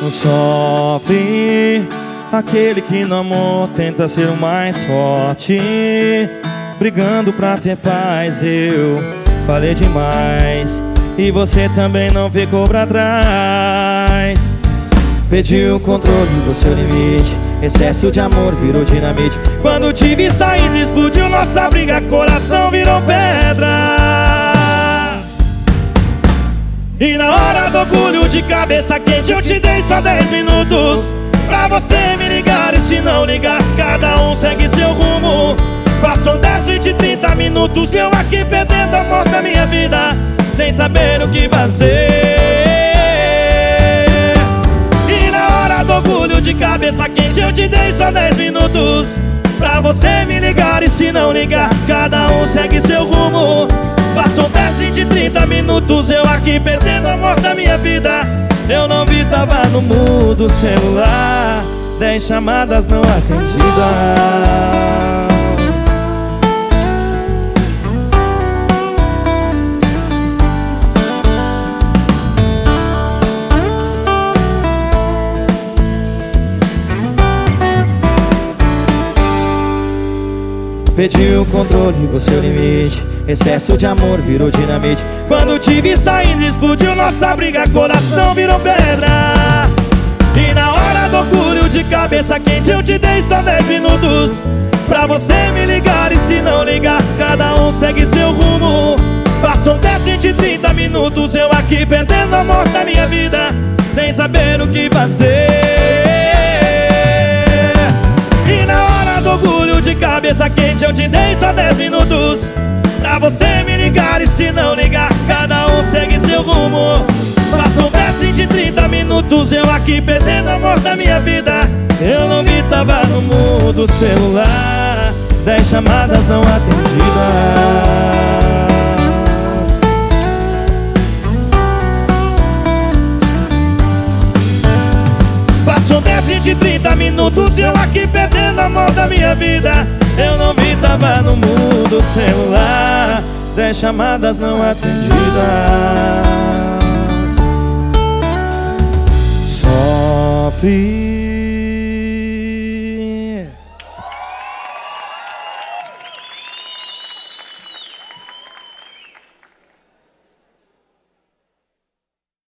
não sofre aquele que no amor tenta ser o mais forte, brigando pra ter paz. Eu falei demais e você também não ficou pra trás. Pediu o controle do seu limite, excesso de amor virou dinamite. Quando te vi saindo explodiu nossa briga, coração virou pedra. E na hora do orgulho de cabeça quente eu te dei só 10 minutos pra você me ligar, e se não ligar cada um segue seu rumo. Passam 10, 20, 30 minutos e eu aqui perdendo a morte da minha vida, sem saber o que fazer. E na hora do orgulho de cabeça quente eu te dei só 10 minutos pra você me ligar, e se não ligar cada um segue seu rumo. Passam 10, 20, 30 minutos eu aqui perdendo a morte da minha vida. Eu não vi, tava no mudo celular, 10 chamadas não atendidas. Pediu o controle do seu limite, excesso de amor virou dinamite. Quando te vi saindo explodiu nossa briga, coração virou pedra. E na hora do orgulho de cabeça quente eu te dei só 10 minutos pra você me ligar, e se não ligar cada um segue seu rumo. Passam 10, 20, 30 minutos eu aqui perdendo a morte da minha vida, sem saber o que fazer. E na hora do orgulho de cabeça quente eu te dei só 10 minutos pra você me ligar, e se não ligar cada um segue seu rumo. Passam 10, 20, 30 minutos eu aqui perdendo a morte da minha vida. Eu não vi, tava no mudo celular, 10 chamadas não atendidas. Passam 10, 20, 30 minutos eu aqui perdendo a morte da minha vida. Eu não vi, tava no mudo celular, 10 chamadas não atendidas. Sofre